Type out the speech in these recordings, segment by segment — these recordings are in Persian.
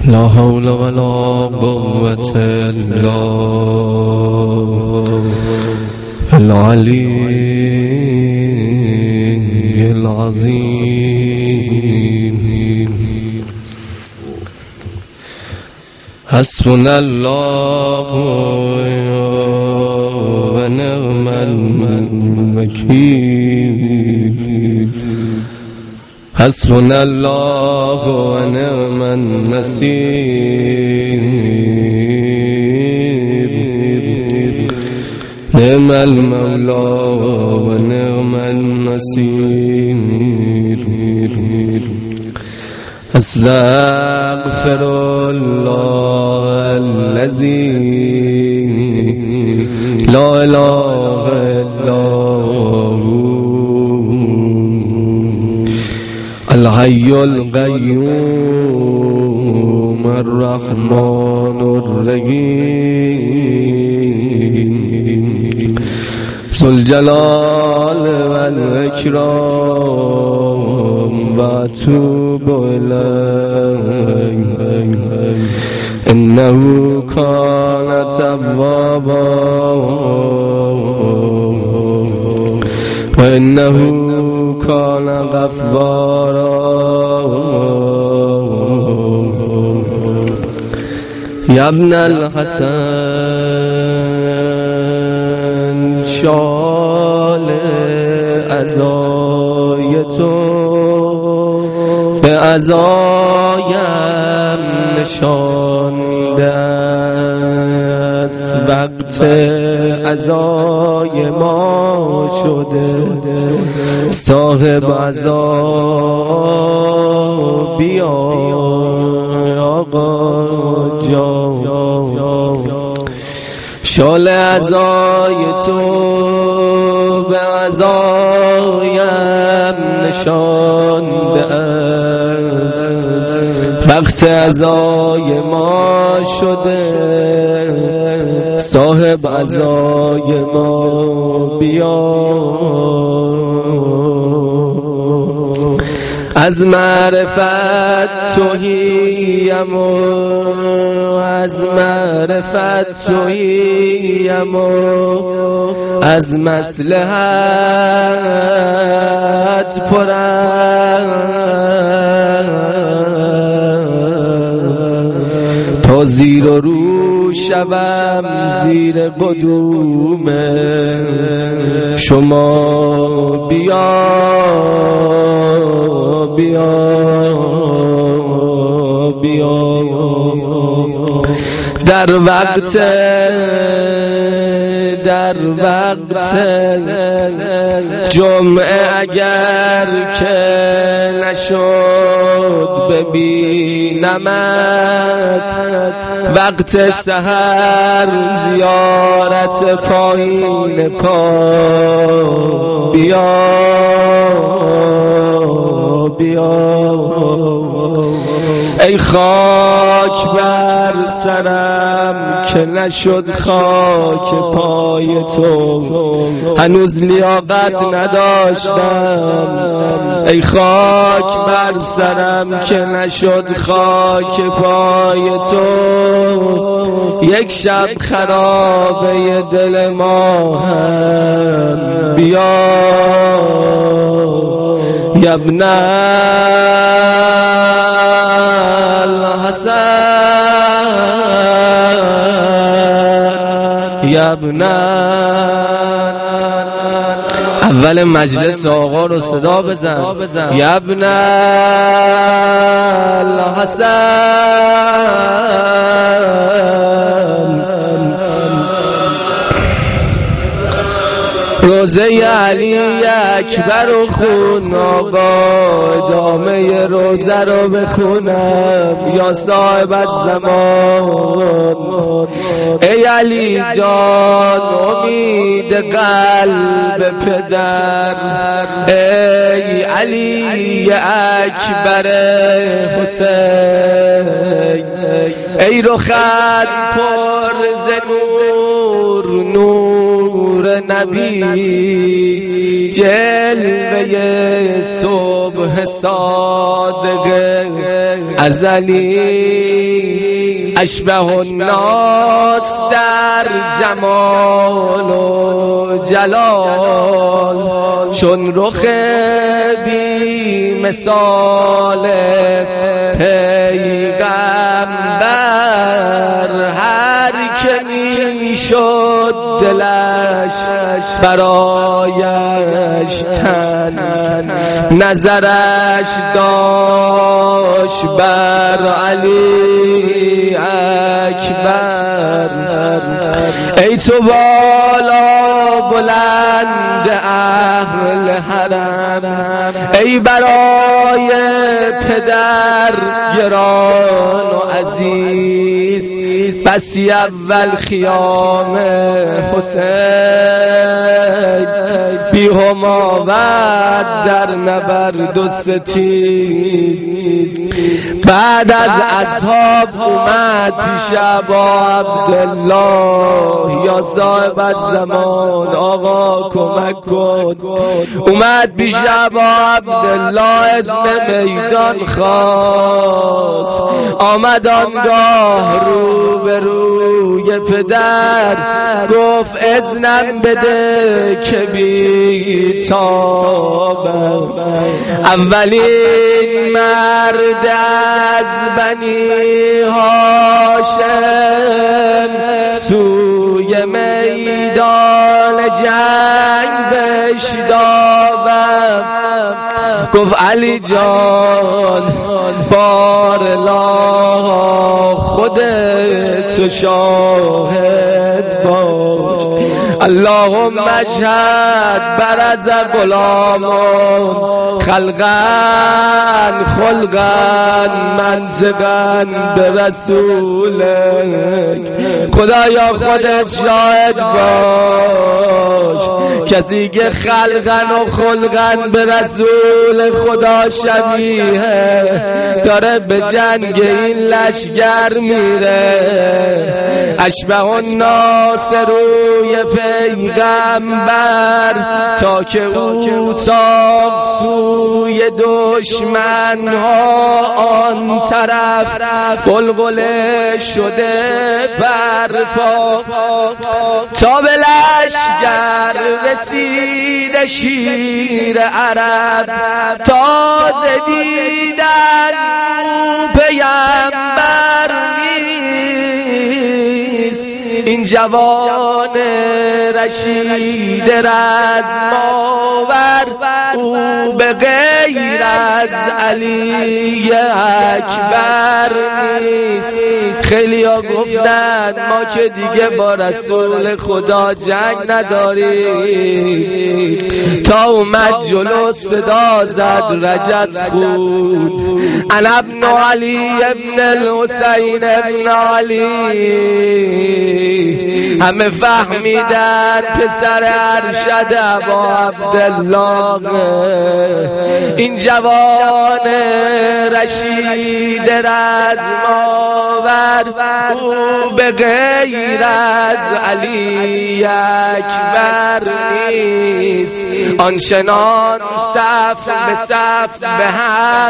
لا حول ولا قوة إلا العلي العظيم. حسبنا الله ونعم الوكيل. حسبنا الله ونعم النصير. نعم المولى ونعم النصير. أستغفر الله الذي لا إله إلا هو الحي القيوم الرحمن الرحيم ذو الجلال والإكرام وأتوب إليه إنه كان توابا وإنه كان غفارا. يا ابن الحسن شال عزای تو به عزایم نشانده است. وقت عزای ما شده صاحب عزا بیا آقا جان. شال عزای تو به عزایم نشانده است. وقت عزای ما شده صاحب عزای ما بیا. از معرفت توهیم و از معرفت توهیم و از مصلحت پرم تا زیر و رو شوم زیر قدوم شما. بیا در وقت جمعه اگر که نشد ببینمت، وقت سحر زیارت پایین پا بیا. ای خاک بر سرم که نشد خاک پای تو، هنوز لیاقت نداشتم. ای خاک بر سرم که نشد خاک پای تو، یک شب خرابه دل ما هم بیا. یا ابن الحسن یا ابن. اول مجلس آقا رو صدا بزن. یا ابن الحسن روزه علی اکبر و خون آقا، ادامه روزه رو بخونم یا صاحب الزمان. ای علی جان امید قلب پدر، ای علی اکبر حسین، ای رخت پر ز نور نور نبی، جلوه صبح صادق ازلی اشبه الناس در جمال و جلال، چون رخ بی مثال پیغمبر، هر که می شد دلش برایش تن، نظرش داشت بر علی اکبر. ای تو بالا بلند اهل حرم، ای برای پدر گران و عزیز، بسی اول خیام حسین بی هم آورد در نبرد و ستیز. بعد از اصحاب اومد پیش ابا عبدالله، یا صاحب الزمان آقا کمک کن. اومد پیش ابا عبدالله اذن میدان خواست، آمد آنگاه رو به روی پدر، گفت اذنم بده که بی تابم. اولین مرد از بنی هاشم سوی میدان جنگ بشتابم. گفت علی جان بارلا خودت شاهد باش، اللهم اشهد برز غلامان خلقا خلقا منطقا به رسولک. خدایا خودت شاهد باش، کسی که خلقا و خلقا به رسول خدا شبیه داره به جنگ این لشگر میره. اشبه الناس روی پیغمبر، تا که او تاب سوی دشمن ها آن طرف، قلقله شده برپا. تا به لشگر رسید شیر عرب، تازه دیدن پیغمبر نیست. این جوان رشید رزماور، او به غیر از علی اکبر نیست. خیلی ها گفتن ما که دیگه با رسول خدا جنگ نداریم، تا اومد جلو صدا زد رجز خود، انا ابن علی ابن الحسین ابن علی. همه فهمیدن پسر ارشد ابا عبدالله، این جوان رشید رزماور، او به غیر از علی اکبر نیست. آنچنان صف به صف به هم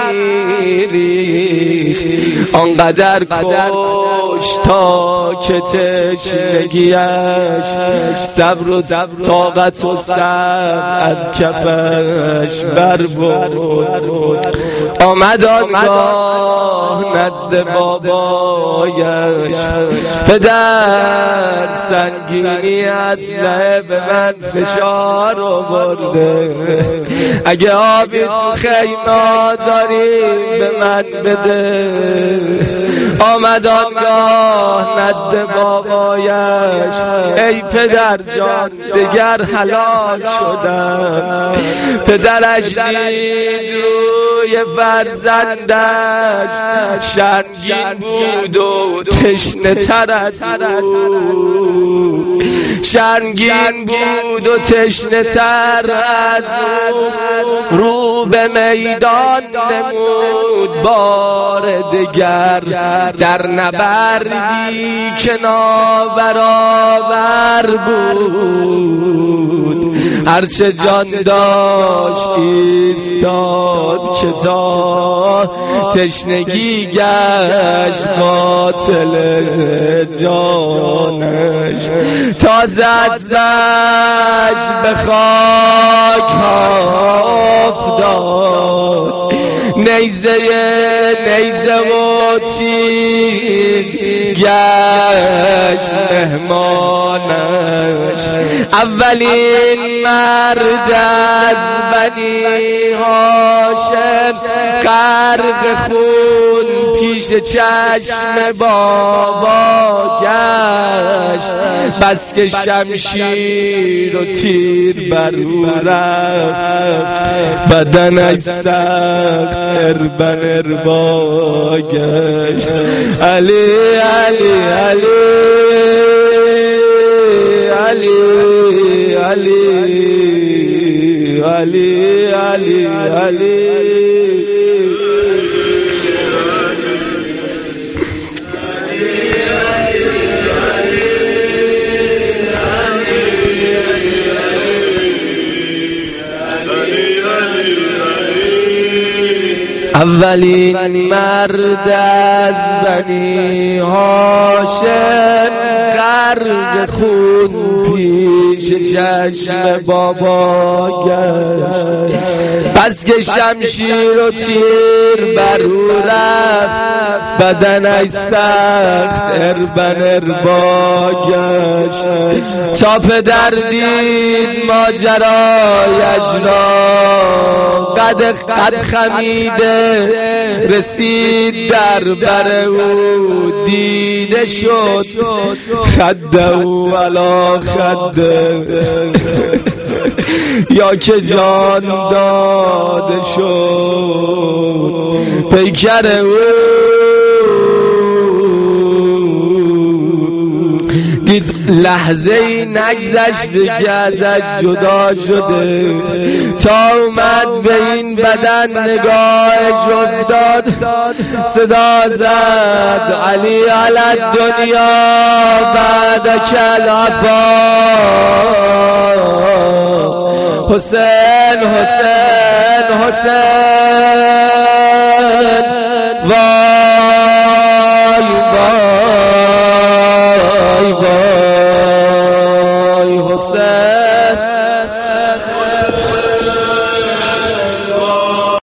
میریخت، آنقدر کشت تا که تشنگیش صبر و طاقت و صبر از کفش بربرد. آمد آنگاه نزد بابایش، پدر سنگینی اسلحه به من فشار آورده، اگه آبی تو خیمه داری به من بده. آمد آنگاه نزد بابایش، ای پدر جان دگر حلال شدم. پدرش دید روی فرزندش شرمگین بود و تشنه تر از او، شرمگین بود و تشنه تر از او. رو به میدان نمود بار دگر، در نبردی که نابرابر بود. هرچه جان داشت ایستاد که تا تشنگی گشت قاتل جانش، تازه از وجه به خاک افتاد، نیزه و تیر گشت مهمانش. اولین مرد از بنی هاشم غرق خون پیش چشم بابا گشت، بس که شمشیر و تیر بر او رفت، بدنش سخت اربا گشت. علی علی علی علی علی علی علی علی اولین مرد از بنی هاشم غرق خون پیش چشم بابا گشت، بس که شمشیر و تیر بر او رفت، بدنش سخت اربا گشت. تا پدر دید ماجرایش را قد خمیده رسید در بر او، دیده شد خد او علا خد، یا که جان داده شد پیکر او. دید لحظه ای نگذشت که ازش جدا شده، تا اومد به این بدن نگاهش افتاد، صدا زد علی علی الدنیا بعدک الوفا، حسین حسین حسین وای